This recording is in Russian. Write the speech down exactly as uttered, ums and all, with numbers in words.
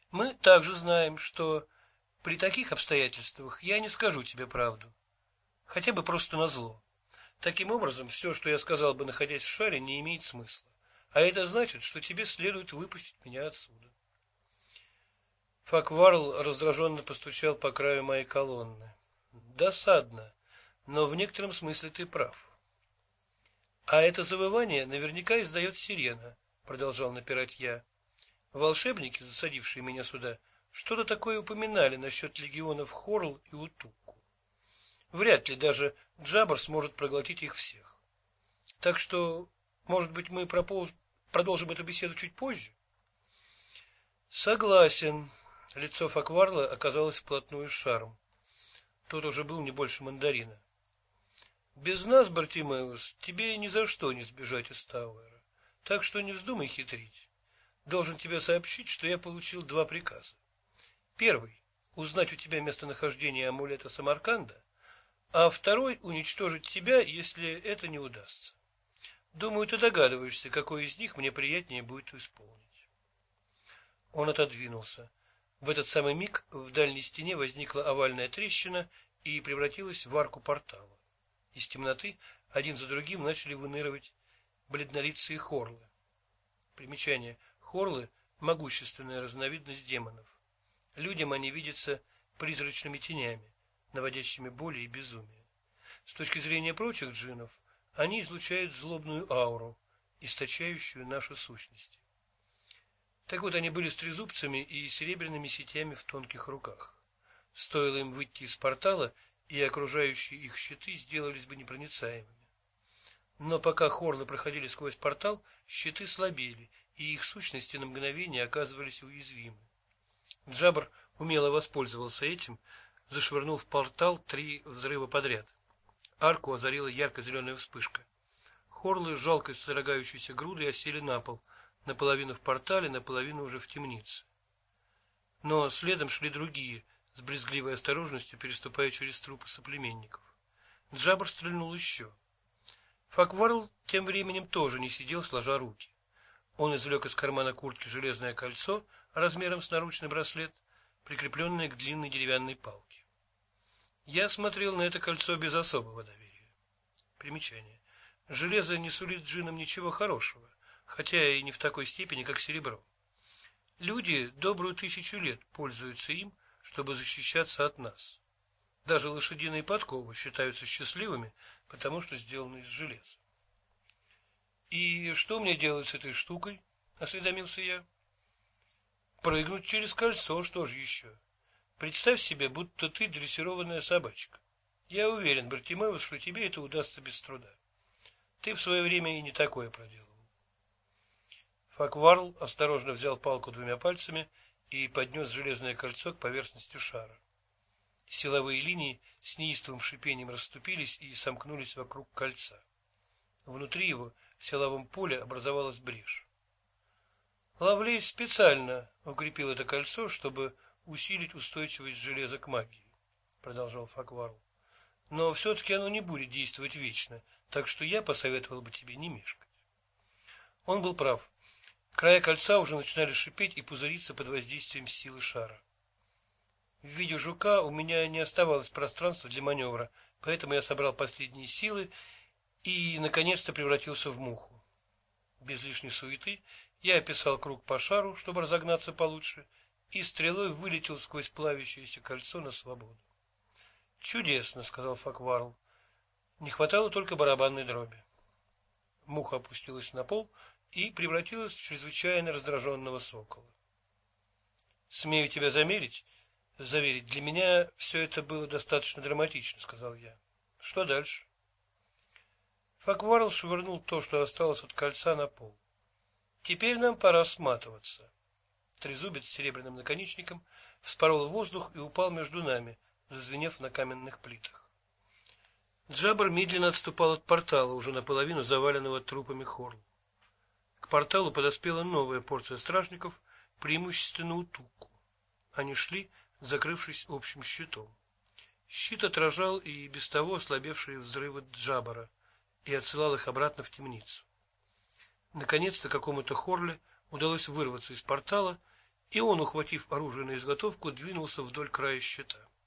Мы также знаем, что при таких обстоятельствах я не скажу тебе правду, хотя бы просто назло. Таким образом, все, что я сказал бы, находясь в шаре, не имеет смысла. А это значит, что тебе следует выпустить меня отсюда. Факварл раздраженно постучал по краю моей колонны. Досадно, но в некотором смысле ты прав. А это завывание наверняка издает сирена, продолжал напирать я. Волшебники, засадившие меня сюда, что-то такое упоминали насчет легионов Хорл и Утуку. Вряд ли даже Джабр сможет проглотить их всех. Так что, может быть, мы прополз... продолжим эту беседу чуть позже? Согласен. Лицо Факварла оказалось вплотную с шаром. Тот уже был не больше мандарина. Без нас, Бартимеус, тебе ни за что не сбежать из Тауэра. Так что не вздумай хитрить. Должен тебе сообщить, что я получил два приказа. Первый — узнать у тебя местонахождение амулета Самарканда, а второй — уничтожить тебя, если это не удастся. Думаю, ты догадываешься, какой из них мне приятнее будет исполнить. Он отодвинулся. В этот самый миг в дальней стене возникла овальная трещина и превратилась в арку портала. Из темноты один за другим начали выныривать бледнолицые хорлы. Примечание. Хорлы — могущественная разновидность демонов. Людям они видятся призрачными тенями, наводящими боли и безумие. С точки зрения прочих джиннов, они излучают злобную ауру, источающую наши сущности. Так вот, они были с трезубцами и серебряными сетями в тонких руках. Стоило им выйти из портала, и окружающие их щиты сделались бы непроницаемыми. Но пока хорлы проходили сквозь портал, щиты слабели, и их сущности на мгновение оказывались уязвимы. Джабр умело воспользовался этим, зашвырнул в портал три взрыва подряд. Арку озарила ярко-зеленая вспышка. Хорлы с жалкой содрогающейся грудой осели на пол, наполовину в портале, наполовину уже в темнице. Но следом шли другие, с брезгливой осторожностью переступая через трупы соплеменников. Джабр стрельнул еще. Факварл тем временем тоже не сидел, сложа руки. Он извлек из кармана куртки железное кольцо размером с наручный браслет, прикрепленное к длинной деревянной палке. Я смотрел на это кольцо без особого доверия. Примечание. Железо не сулит джиннам ничего хорошего, хотя и не в такой степени, как серебро. Люди добрую тысячу лет пользуются им, чтобы защищаться от нас. Даже лошадиные подковы считаются счастливыми, потому что сделаны из железа. «И что мне делать с этой штукой?» — осведомился я. «Прыгнуть через кольцо, что же еще? Представь себе, будто ты дрессированная собачка. Я уверен, Бартимеус, что тебе это удастся без труда. Ты в свое время и не такое проделывал». Факварл осторожно взял палку двумя пальцами и поднес железное кольцо к поверхности шара. Силовые линии с неистовым шипением расступились и сомкнулись вокруг кольца. Внутри его, в силовом поле, образовалась брешь. Лавлейс специально укрепил это кольцо, чтобы усилить устойчивость железа к магии, продолжал Факварл. Но все-таки оно не будет действовать вечно, так что я посоветовал бы тебе не мешкать. Он был прав. Края кольца уже начинали шипеть и пузыриться под воздействием силы шара. В виде жука у меня не оставалось пространства для маневра, поэтому я собрал последние силы и, наконец-то, превратился в муху. Без лишней суеты я описал круг по шару, чтобы разогнаться получше, и стрелой вылетел сквозь плавящееся кольцо на свободу. «Чудесно», — сказал Факварл. Не хватало только барабанной дроби. Муха опустилась на пол и превратилась в чрезвычайно раздраженного сокола. «Смею тебя замерить, заверить, для меня все это было достаточно драматично», — сказал я. «Что дальше?» Факварл швырнул то, что осталось от кольца, на пол. «Теперь нам пора сматываться». Трезубец с серебряным наконечником вспорол воздух и упал между нами, зазвенев на каменных плитах. Джабр медленно отступал от портала, уже наполовину заваленного трупами Хорл. К порталу подоспела новая порция стражников, преимущественно Утуку. Они шли, закрывшись общим щитом. Щит отражал и без того ослабевшие взрывы Джаббара и отсылал их обратно в темницу. Наконец-то какому-то Хорле удалось вырваться из портала, И он, ухватив оружие на изготовку, двинулся вдоль края щита.